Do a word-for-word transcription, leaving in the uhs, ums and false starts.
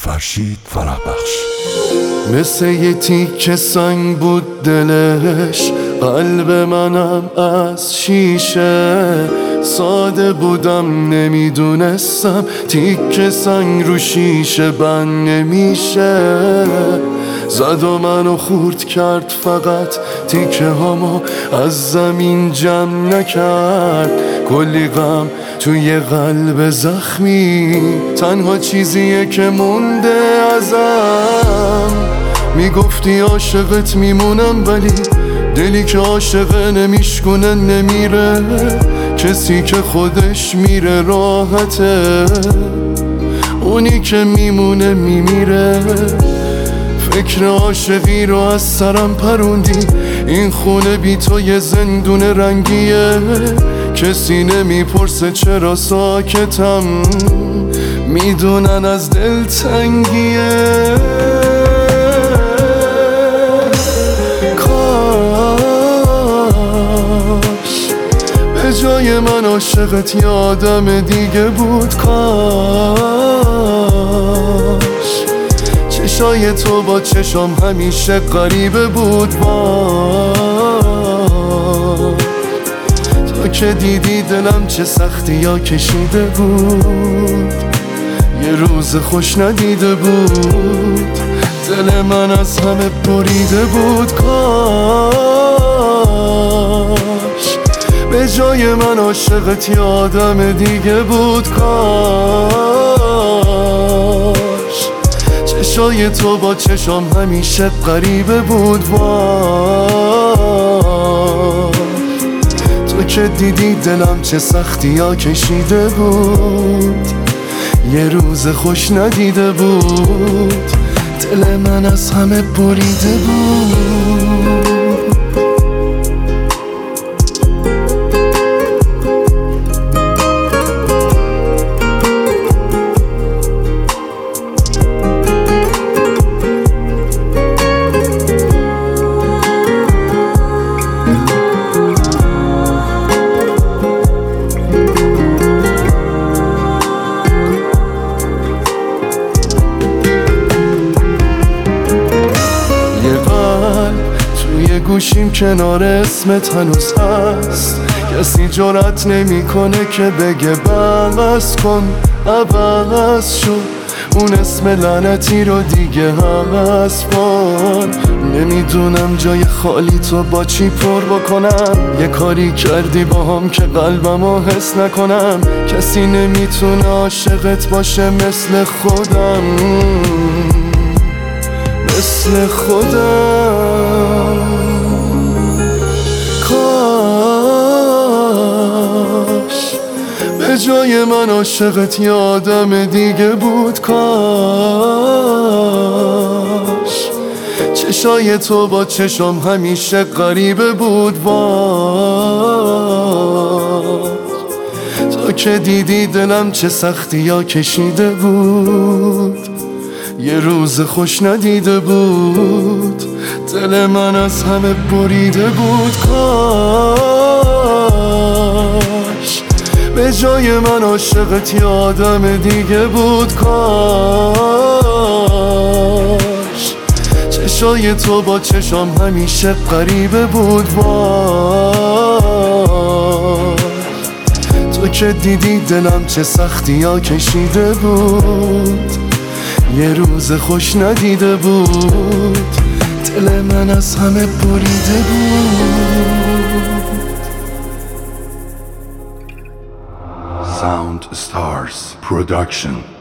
فرشید فرح بخش. مثل یه تیکه سنگ بود دلش، قلب منم از شیشه. ساده بودم نمیدونستم تیکه سنگ رو شیشه بند نمیشه. زد و منو خورد کرد فقط تیکه هامو از زمین جمع نکرد. کلی غم توی قلب زخمی، تنها چیزیه که مونده ازم. میگفتی عاشقت میمونم، ولی دلی که عاشقه نمیشکنه نمیره. کسی که خودش میره راحته، اونی که میمونه میمیره. فکر عاشقی رو از سرم پروندی، این خونه بی تو یه زندون رنگیه. کسی نمیپرسه چرا ساکتم، میدونن از دل تنگیه. کاش به جای من عاشقت یه آدم دیگه بود. کاش چشای تو با چشام همیشه غریبه بود. تو که دیدی دلم چه سختی یا کشیده بود، یه روز خوش ندیده بود. دل من از همه بریده بود. کاش به جای من عاشقت یه آدم دیگه بود. کاش چشای تو با چشام همیشه غریبه بود. تو که دیدی دلم چه سختی ها کشیده بود، یه روز خوش ندیده بود. دل من از همه بریده بود. گوشیم کنار اسمت هنوز هست، کسی جرأت نمیکنه که بگه بس کن، عوض شد اون اسم لعنتی رو دیگه حذف کن. نمیدونم جای خالی تو با چی پر بکنم، یه کاری کردی با هم که قلبمو حس نکنم. کسی نمیتونه عاشقت باشه مثل خودم، مثل خودم. به جای من عاشقت یه آدم دیگه بود. کاش چشای تو با چشام همیشه غریبه بود. تو که دیدی دلم چه سختی ها کشیده بود، یه روز خوش ندیده بود. دل من از همه بریده بود. کاش به جای من عاشقت یه آدم دیگه بود. کاش چشای تو با چشام همیشه غریبه بود. تو که دیدی دلم چه سختی ها کشیده بود، یه روز خوش ندیده بود. دل من از همه بریده بود. Sound Stars Production.